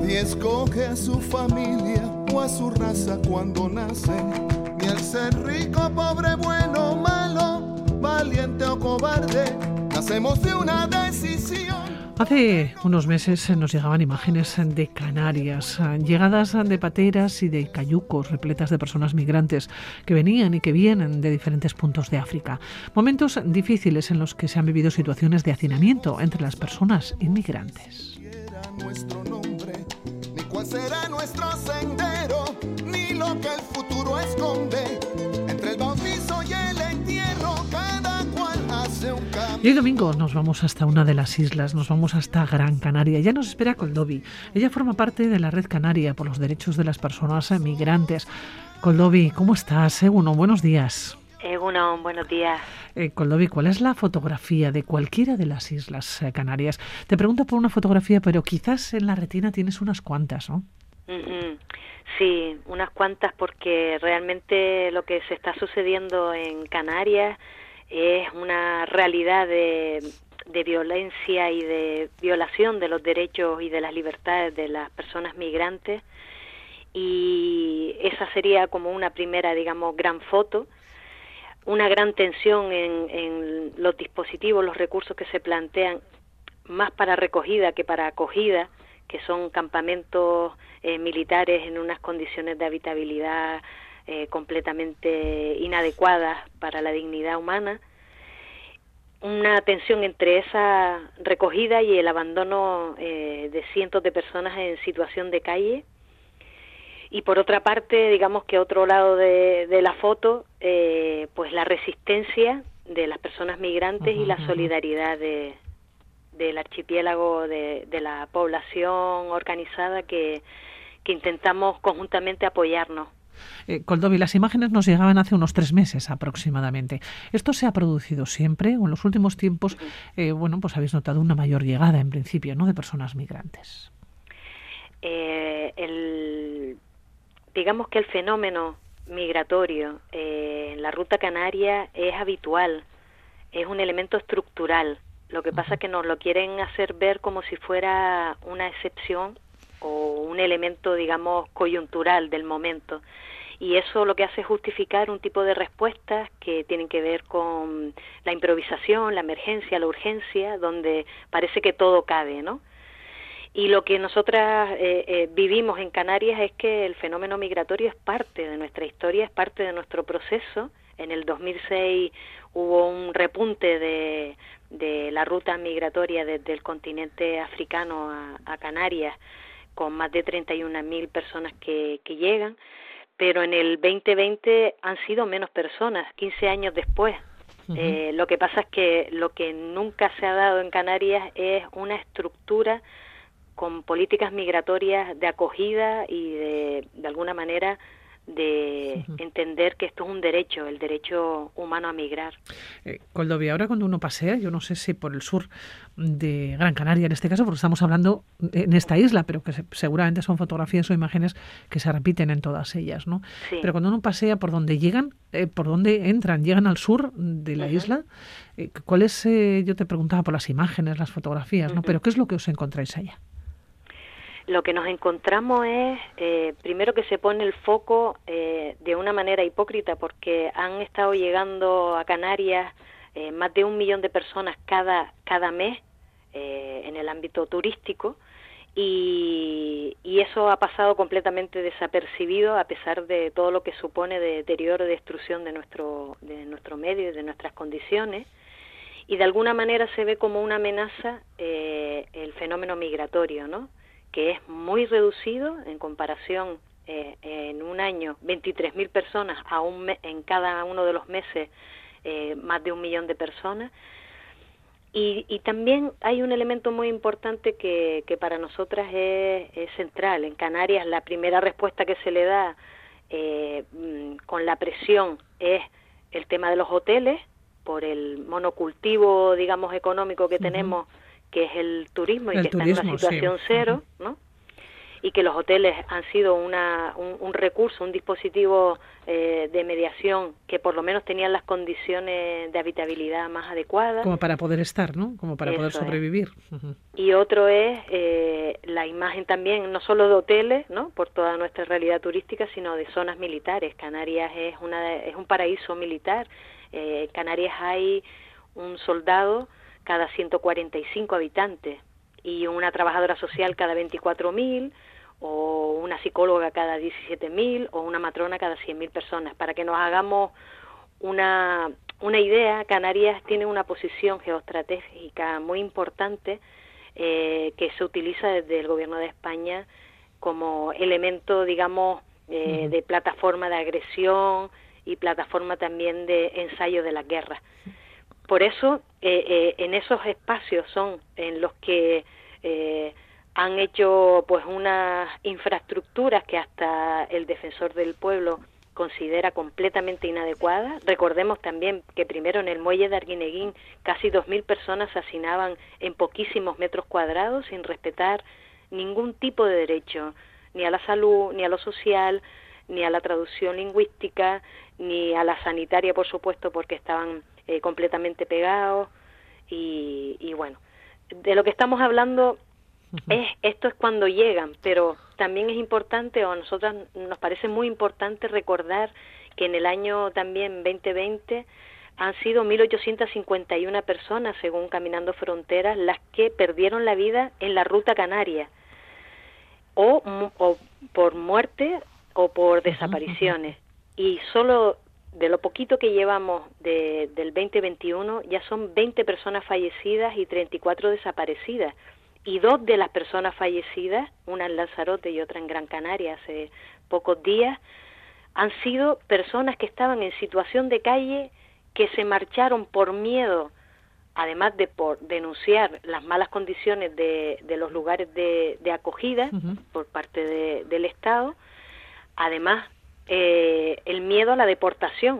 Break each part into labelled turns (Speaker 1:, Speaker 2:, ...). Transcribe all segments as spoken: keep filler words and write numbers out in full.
Speaker 1: Nadie escoge a su familia o a su raza cuando nace, ni al ser rico, pobre, bueno, malo, valiente o cobarde. Nacemos de una decisión.
Speaker 2: Hace unos meses nos llegaban imágenes de Canarias, llegadas de pateras y de cayucos repletas de personas migrantes que venían y que vienen de diferentes puntos de África. Momentos difíciles en los que se han vivido situaciones de hacinamiento entre las personas inmigrantes.
Speaker 1: Nuestro nombre, ni cuál será nuestro sendero, ni lo que el futuro esconde. Entre el bautizo y el entierro, cada cual hace un cambio.
Speaker 2: Y hoy domingo nos vamos hasta una de las islas, nos vamos hasta Gran Canaria. Ya nos espera Koldovi. Ella forma parte de la Red Canaria por los derechos de las personas migrantes. Koldovi, ¿cómo estás? Eguno, buenos días.
Speaker 3: Eguno, buenos días.
Speaker 2: Eh, Koldovi, ¿cuál es la fotografía de cualquiera de las islas eh, Canarias? Te pregunto por una fotografía, pero quizás en la retina tienes unas cuantas, ¿no?
Speaker 3: Uh-huh. Sí, unas cuantas, porque realmente lo que se está sucediendo en Canarias es una realidad de, de violencia y de violación de los derechos y de las libertades de las personas migrantes, y esa sería como una primera, digamos, gran foto. Una gran tensión en, en los dispositivos, los recursos que se plantean, más para recogida que para acogida, que son campamentos eh, militares en unas condiciones de habitabilidad eh, completamente inadecuadas para la dignidad humana. Una tensión entre esa recogida y el abandono eh, de cientos de personas en situación de calle. Y por otra parte, digamos que otro lado de, de la foto, eh, pues la resistencia de las personas migrantes uh-huh, y la solidaridad de, del archipiélago, de, de la población organizada que, que intentamos conjuntamente apoyarnos.
Speaker 2: Eh, Koldovi, las imágenes nos llegaban hace unos tres meses aproximadamente. ¿Esto se ha producido siempre o en los últimos tiempos, eh, bueno, pues habéis notado una mayor llegada en principio, ¿no?, de personas migrantes?
Speaker 3: Eh, el... Digamos que el fenómeno migratorio eh, en la ruta canaria es habitual, es un elemento estructural. Lo que pasa es que nos lo quieren hacer ver como si fuera una excepción o un elemento, digamos, coyuntural del momento. Y eso lo que hace es justificar un tipo de respuestas que tienen que ver con la improvisación, la emergencia, la urgencia, donde parece que todo cabe, ¿no? Y lo que nosotras eh, eh, vivimos en Canarias es que el fenómeno migratorio es parte de nuestra historia, es parte de nuestro proceso. En el dos mil seis hubo un repunte de, de la ruta migratoria desde el continente africano a, a Canarias, con más de treinta y una mil personas que, que llegan, pero en el veinte veinte han sido menos personas, quince años después. Uh-huh. Eh, lo que pasa es que lo que nunca se ha dado en Canarias es una estructura con políticas migratorias de acogida y de, de alguna manera de uh-huh. entender que esto es un derecho, el derecho humano a migrar.
Speaker 2: Eh, Koldovi, ahora cuando uno pasea, yo no sé si por el sur de Gran Canaria en este caso, porque estamos hablando en esta isla, pero que se, seguramente son fotografías o imágenes que se repiten en todas ellas, ¿no?
Speaker 3: Sí.
Speaker 2: Pero cuando uno pasea por donde llegan, eh, por donde entran, llegan al sur de la uh-huh. isla, eh, ¿cuál es, eh, yo te preguntaba por las imágenes, las fotografías, ¿no? Uh-huh. Pero ¿qué es lo que os encontráis allá?
Speaker 3: Lo que nos encontramos es, eh, primero que se pone el foco eh, de una manera hipócrita, porque han estado llegando a Canarias eh, más de un millón de personas cada, cada mes eh, en el ámbito turístico, y, y eso ha pasado completamente desapercibido a pesar de todo lo que supone de deterioro y destrucción de nuestro, de nuestro medio y de nuestras condiciones. Y de alguna manera se ve como una amenaza eh, el fenómeno migratorio, ¿no?, que es muy reducido en comparación eh, en un año, veintitrés mil personas, a un me- en cada uno de los meses eh, más de un millón de personas. Y, y también hay un elemento muy importante que, que para nosotras es, es central. En Canarias la primera respuesta que se le da eh, con la presión es el tema de los hoteles, por el monocultivo, digamos, económico que uh-huh. tenemos, que es el turismo y
Speaker 2: el
Speaker 3: que
Speaker 2: turismo,
Speaker 3: está en una situación
Speaker 2: sí.
Speaker 3: cero,
Speaker 2: uh-huh.
Speaker 3: ¿no? y que los hoteles han sido una, un, un recurso, un dispositivo eh, de mediación que por lo menos tenían las condiciones de habitabilidad más adecuadas.
Speaker 2: Como para poder estar, ¿no? Como para
Speaker 3: Eso
Speaker 2: poder sobrevivir.
Speaker 3: Es.
Speaker 2: Uh-huh.
Speaker 3: Y otro es eh, la imagen también, no solo de hoteles, ¿no? Por toda nuestra realidad turística, sino de zonas militares. Canarias es, una, es un paraíso militar. Eh, en Canarias hay un soldado cada ciento cuarenta y cinco habitantes y una trabajadora social cada veinticuatro mil, o una psicóloga cada diecisiete mil, o una matrona cada cien mil personas. Para que nos hagamos una, una idea, Canarias tiene una posición geoestratégica muy importante eh, que se utiliza desde el Gobierno de España como elemento, digamos, eh, uh-huh. de plataforma de agresión y plataforma también de ensayo de las guerras. Por eso, eh, eh, en esos espacios son en los que eh, han hecho pues unas infraestructuras que hasta el defensor del pueblo considera completamente inadecuadas. Recordemos también que primero en el muelle de Arguineguín casi dos mil personas hacinaban en poquísimos metros cuadrados sin respetar ningún tipo de derecho, ni a la salud, ni a lo social, ni a la traducción lingüística, ni a la sanitaria, por supuesto, porque estaban eh, completamente pegados. Y, y bueno, de lo que estamos hablando es esto es cuando llegan, pero también es importante, o a nosotras nos parece muy importante recordar que en el año también veinte veinte han sido mil ochocientas cincuenta y una personas, según Caminando Fronteras, las que perdieron la vida en la ruta canaria, o, o por muerte o por desapariciones. Y solo de lo poquito que llevamos de, del veinte veintiuno ya son veinte personas fallecidas y treinta y cuatro desaparecidas. Y dos de las personas fallecidas, una en Lanzarote y otra en Gran Canaria hace pocos días, han sido personas que estaban en situación de calle, que se marcharon por miedo, además de por denunciar las malas condiciones de, de los lugares de, de acogida uh-huh. por parte de, del Estado, además eh, el miedo a la deportación.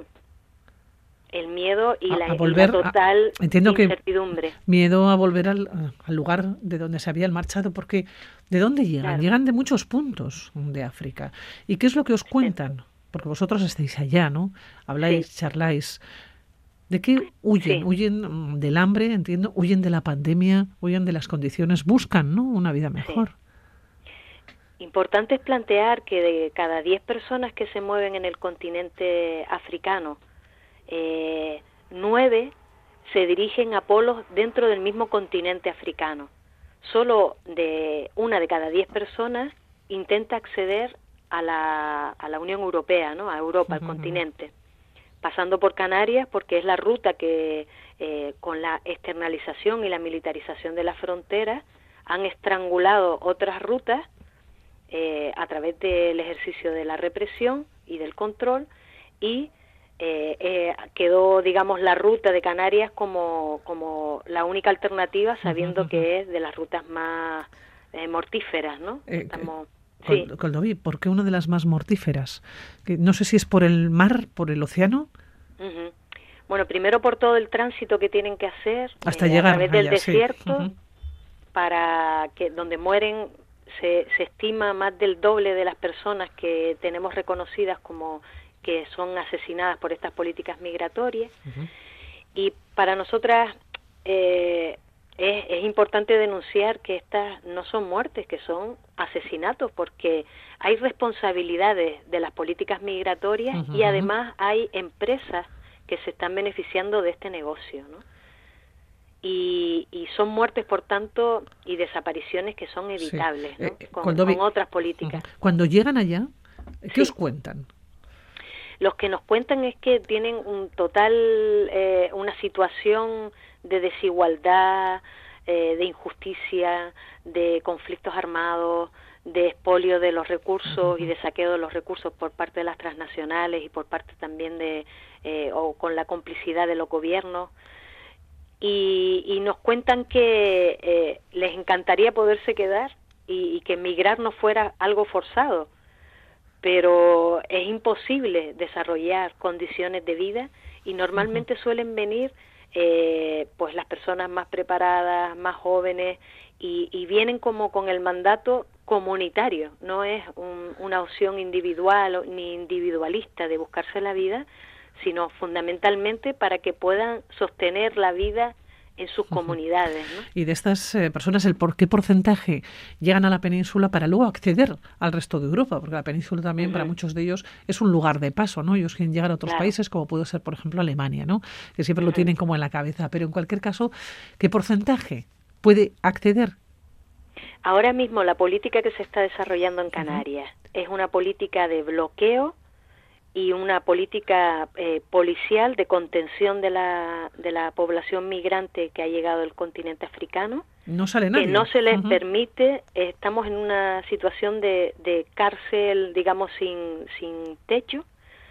Speaker 3: El miedo y, a, la, a volver, y la total
Speaker 2: a, entiendo
Speaker 3: incertidumbre.
Speaker 2: Que miedo a volver al, al lugar de donde se habían marchado, porque ¿de dónde llegan? Claro. Llegan de muchos puntos de África. ¿Y qué es lo que os cuentan? Porque vosotros estáis allá, ¿no? Habláis, sí. charláis. ¿De qué huyen? Sí. Huyen del hambre, entiendo, huyen de la pandemia, huyen de las condiciones, buscan, ¿no?, una vida mejor.
Speaker 3: Sí. Importante es plantear que de cada diez personas que se mueven en el continente africano, Eh, nueve se dirigen a polos dentro del mismo continente africano. Solo de una de cada diez personas intenta acceder a la, a la Unión Europea, ¿no?, a Europa, uh-huh. al continente, pasando por Canarias, porque es la ruta que eh, con la externalización y la militarización de las fronteras han estrangulado otras rutas eh, a través del ejercicio de la represión y del control, y Eh, eh, quedó, digamos, la ruta de Canarias como, como la única alternativa, sabiendo uh-huh. que es de las rutas más eh, mortíferas, ¿no?
Speaker 2: Eh, Estamos, eh, sí. Coldoví, ¿por qué una de las más mortíferas? Que no sé si es por el mar, por el océano.
Speaker 3: Uh-huh. Bueno, primero por todo el tránsito que tienen que hacer
Speaker 2: hasta
Speaker 3: eh,
Speaker 2: llegar
Speaker 3: a través
Speaker 2: allá,
Speaker 3: del desierto,
Speaker 2: sí. uh-huh.
Speaker 3: para que donde mueren se, se estima más del doble de las personas que tenemos reconocidas como que son asesinadas por estas políticas migratorias. Uh-huh. Y para nosotras eh, es, es importante denunciar que estas no son muertes, que son asesinatos, porque hay responsabilidades de las políticas migratorias uh-huh. y además hay empresas que se están beneficiando de este negocio, ¿no? Y, y son muertes, por tanto, y desapariciones que son evitables, sí. ¿no? eh, con,
Speaker 2: cuando,
Speaker 3: con otras políticas.
Speaker 2: Uh-huh. Cuando llegan allá, ¿qué sí. os cuentan?
Speaker 3: Los que nos cuentan es que tienen un total, eh, una situación de desigualdad, eh, de injusticia, de conflictos armados, de expolio de los recursos uh-huh. y de saqueo de los recursos por parte de las transnacionales y por parte también de, eh, o con la complicidad de los gobiernos. Y, y nos cuentan que eh, les encantaría poderse quedar y, y que emigrar no fuera algo forzado, pero es imposible desarrollar condiciones de vida y normalmente suelen venir eh, pues las personas más preparadas, más jóvenes, y, y vienen como con el mandato comunitario, no es un, una opción individual ni individualista de buscarse la vida, sino fundamentalmente para que puedan sostener la vida en sus comunidades, ¿no?
Speaker 2: Y de estas eh, personas, ¿el por qué porcentaje llegan a la península para luego acceder al resto de Europa? Porque la península también, uh-huh, para muchos de ellos es un lugar de paso, ¿no? Ellos quieren llegar a otros, claro, países, como puede ser, por ejemplo, Alemania, ¿no? Que siempre, uh-huh, lo tienen como en la cabeza. Pero en cualquier caso, ¿qué porcentaje puede acceder?
Speaker 3: Ahora mismo la política que se está desarrollando en Canarias, uh-huh, es una política de bloqueo y una política eh, policial de contención de la de la población migrante que ha llegado al continente africano.
Speaker 2: No sale nadie.
Speaker 3: Que no se les, uh-huh, permite, eh, estamos en una situación de, de cárcel, digamos, sin, sin techo,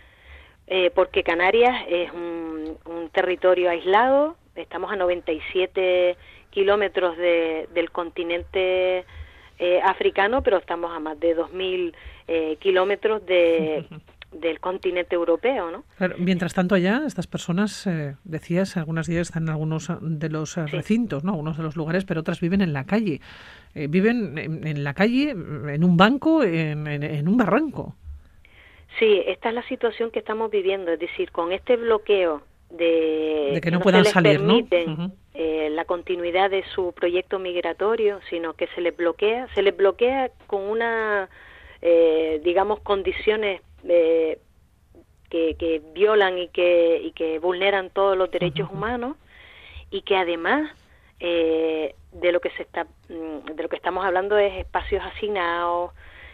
Speaker 3: eh, porque Canarias es un, un territorio aislado, estamos a noventa y siete kilómetros de, del continente eh, africano, pero estamos a más de dos mil eh, kilómetros de... Uh-huh. del continente europeo, ¿no?
Speaker 2: Claro, mientras tanto allá, estas personas, eh, decías, algunas de ellas están en algunos de los eh, sí. recintos, ¿no? Algunos de los lugares, pero otras viven en la calle. Eh, viven en, en la calle, en un banco, en, en, en un barranco.
Speaker 3: Sí, esta es la situación que estamos viviendo, es decir, con este bloqueo de,
Speaker 2: de que no, no puedan
Speaker 3: se les
Speaker 2: salir,
Speaker 3: permiten,
Speaker 2: ¿no? Uh-huh.
Speaker 3: eh, la continuidad de su proyecto migratorio, sino que se les bloquea, se les bloquea con una, eh, digamos, condiciones Eh, que, que violan y que, y que vulneran todos los derechos uh-huh. humanos, y que además eh, de lo que se está de lo que estamos hablando es espacios hacinados,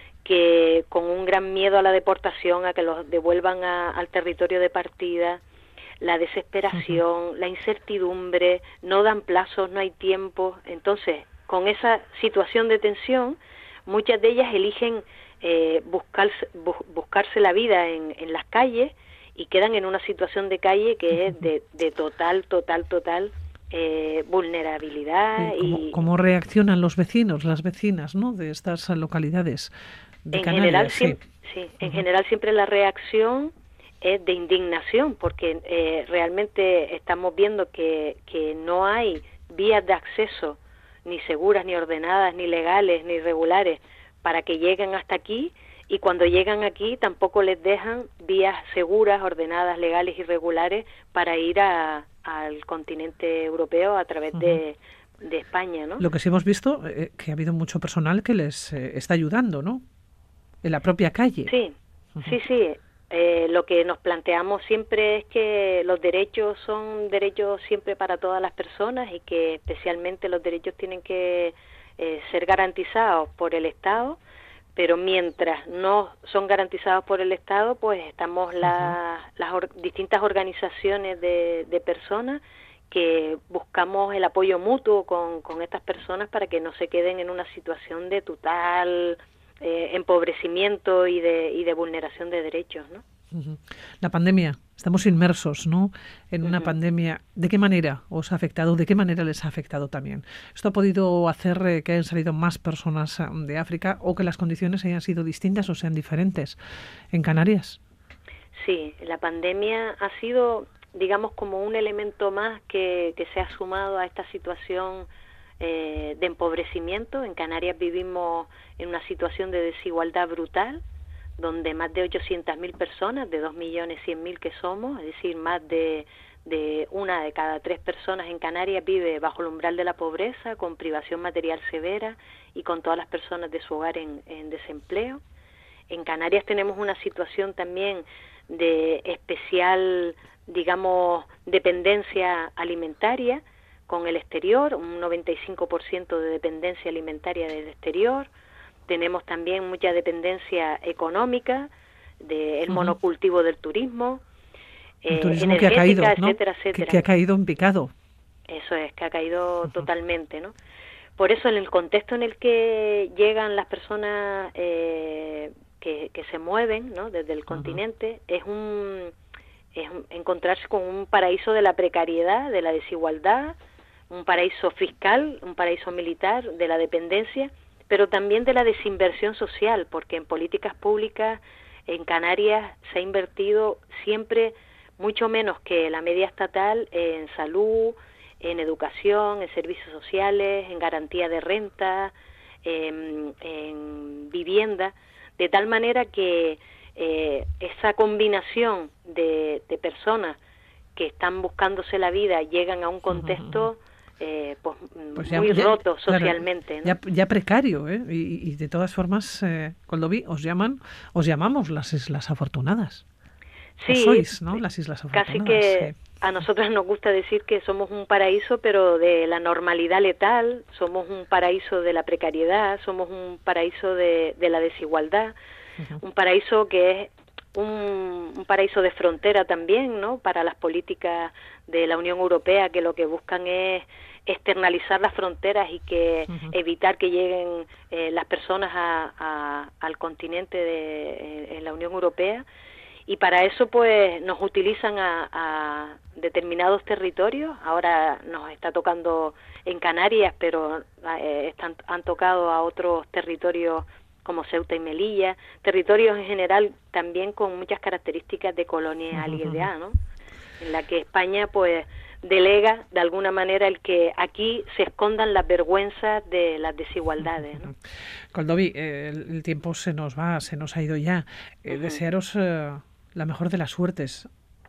Speaker 3: que con un gran miedo a la deportación, a que los devuelvan a, al territorio de partida, la desesperación, uh-huh. la incertidumbre, no dan plazos, no hay tiempo. Entonces, con esa situación de tensión, muchas de ellas eligen Eh, buscarse, bu buscarse la vida en, en las calles, y quedan en una situación de calle que es de, de total, total, total eh, vulnerabilidad.
Speaker 2: ¿Cómo,
Speaker 3: y
Speaker 2: ¿Cómo reaccionan los vecinos, las vecinas, ¿no?, de estas localidades de
Speaker 3: en
Speaker 2: Canarias?
Speaker 3: General,
Speaker 2: sí.
Speaker 3: siempre, sí, en uh-huh. general siempre la reacción es de indignación, porque eh, realmente estamos viendo que, que no hay vías de acceso ni seguras, ni ordenadas, ni legales, ni regulares, para que lleguen hasta aquí, y cuando llegan aquí tampoco les dejan vías seguras, ordenadas, legales y regulares para ir a, al continente europeo a través uh-huh. de, de España, ¿no?
Speaker 2: Lo que sí hemos visto, eh, que ha habido mucho personal que les eh, está ayudando, ¿no?, en la propia calle.
Speaker 3: Sí,
Speaker 2: uh-huh.
Speaker 3: sí, sí. Eh, lo que nos planteamos siempre es que los derechos son derechos siempre para todas las personas, y que especialmente los derechos tienen que Eh, ser garantizados por el Estado, pero mientras no son garantizados por el Estado, pues estamos la, uh-huh. las or, distintas organizaciones de, de personas que buscamos el apoyo mutuo con, con estas personas para que no se queden en una situación de total eh, empobrecimiento y de, y de vulneración de derechos, ¿no?
Speaker 2: Uh-huh. La pandemia, estamos inmersos, ¿no?, en una uh-huh. pandemia. ¿De qué manera os ha afectado? ¿De qué manera les ha afectado también? ¿Esto ha podido hacer eh, que hayan salido más personas de África, o que las condiciones hayan sido distintas o sean diferentes en Canarias?
Speaker 3: Sí, la pandemia ha sido, digamos, como un elemento más que, que se ha sumado a esta situación eh, de empobrecimiento. En Canarias vivimos en una situación de desigualdad brutal, donde más de ochocientas mil personas, de dos millones cien mil que somos, es decir, más de, de una de cada tres personas en Canarias vive bajo el umbral de la pobreza, con privación material severa y con todas las personas de su hogar en, en desempleo. En Canarias tenemos una situación también de especial, digamos, dependencia alimentaria con el exterior, un noventa y cinco por ciento de dependencia alimentaria del exterior. Tenemos también mucha dependencia económica del uh-huh. monocultivo del turismo,
Speaker 2: el eh, turismo que ha caído, ¿no?,
Speaker 3: etcétera, etcétera.
Speaker 2: Que, que ha caído en picado.
Speaker 3: Eso es, que ha caído uh-huh. totalmente, ¿no? Por eso, en el contexto en el que llegan las personas eh, que, que se mueven, ¿no?, desde el uh-huh. continente, es un es un, encontrarse con un paraíso de la precariedad, de la desigualdad, un paraíso fiscal, un paraíso militar, de la dependencia, pero también de la desinversión social, porque en políticas públicas en Canarias se ha invertido siempre mucho menos que la media estatal en salud, en educación, en servicios sociales, en garantía de renta, en, en vivienda, de tal manera que eh, esa combinación de, de personas que están buscándose la vida llegan a un contexto eh, pues, pues ya, muy ya, roto socialmente,
Speaker 2: claro,
Speaker 3: ¿no?
Speaker 2: ya, ya precario, ¿eh? y, y de todas formas, eh, Coldoví, os llaman, os llamamos las Islas Afortunadas.
Speaker 3: Sí,
Speaker 2: sois, ¿no? Las Islas Afortunadas.
Speaker 3: Casi que sí. A nosotros nos gusta decir que somos un paraíso, pero de la normalidad letal, somos un paraíso de la precariedad, somos un paraíso de, de la desigualdad, uh-huh. un paraíso que es un, un paraíso de frontera también, ¿no? Para las políticas de la Unión Europea, que lo que buscan es externalizar las fronteras y que uh-huh. evitar que lleguen eh, las personas a, a, al continente de en la Unión Europea. Y para eso pues nos utilizan a, a determinados territorios. Ahora nos está tocando en Canarias, pero eh, están, han tocado a otros territorios como Ceuta y Melilla, territorios en general también con muchas características de colonialidad, ¿no? En la que España pues delega de alguna manera el que aquí se escondan las vergüenzas de las desigualdades, ¿no?
Speaker 2: Coldoví, eh, el, el tiempo se nos va, se nos ha ido ya. Eh, uh-huh. Desearos eh, la mejor de las suertes.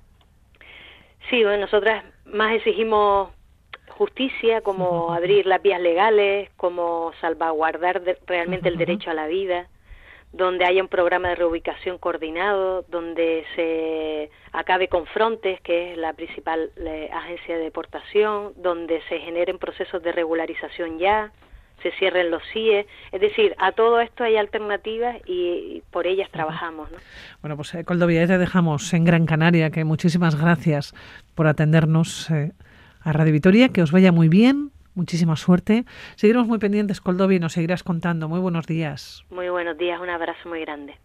Speaker 3: Sí, bueno, nosotras más exigimos justicia, como uh-huh. abrir las vías legales, como salvaguardar de, realmente uh-huh. el derecho a la vida, donde haya un programa de reubicación coordinado, donde se acabe con Frontex, que es la principal eh, agencia de deportación, donde se generen procesos de regularización ya, se cierren los C I E, es decir, a todo esto hay alternativas y, y por ellas trabajamos, ¿no?
Speaker 2: Bueno, pues eh, Coldoví, te dejamos en Gran Canaria, que muchísimas gracias por atendernos eh, a Radio Vitoria, que os vaya muy bien, muchísima suerte. Seguiremos muy pendientes, Coldoví, nos seguirás contando. Muy buenos días.
Speaker 3: Muy buenos días, un abrazo muy grande.